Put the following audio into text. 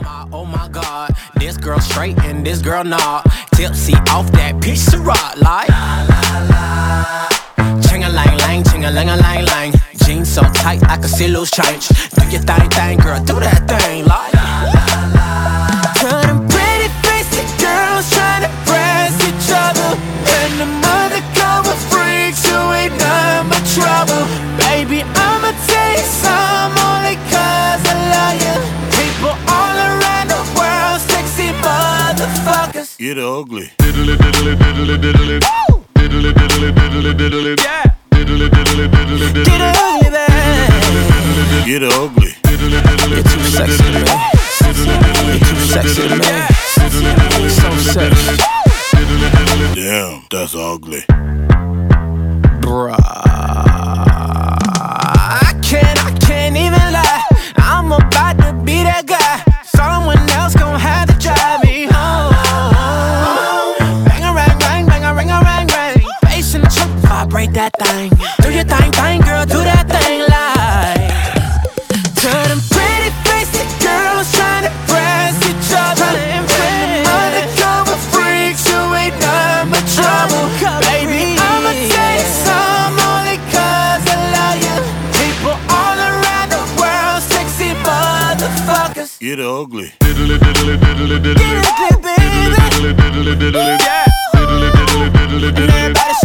Oh my God, this girl straight and this girl not. Tipsy off that piece of rock, like ching-a-lang-lang, ching-a-lang-a-lang-lang. Jeans so tight I can see loose change. Do your thing, girl, do that thing, like them pretty faced girls trying to press each other, and the undercover freaks who ain't none but trouble. Baby, I'ma tell you some only cause I love you. People all around the world, sexy motherfuckers. Get ugly. Diddly diddly diddly diddly. Diddly diddly diddly diddly. Yeah. Diddly diddly diddly diddly. Get ugly, baby. Get ugly. You're too sexy to me. You're too sexy to me. So sexy. Damn, that's ugly. Bruh, I can't even lie. I'm about to be that guy. Someone else gon' have to drive me home. Bang a rang rang, bang a ring a rang rang. Bass in the truck, vibrate that thing. Do your thing, girl, do that thing like. To them pretty faced girls trying to press each other, and undercover freaks who ain't none but trouble. Baby, I'ma tell you some only cause I love you. People all around the world, sexy motherfuckers. Get ugly. Diddly diddly diddly diddly. Get ugly, baby. Diddly diddly diddly. Yeah. Diddly diddly diddly diddly. And everybody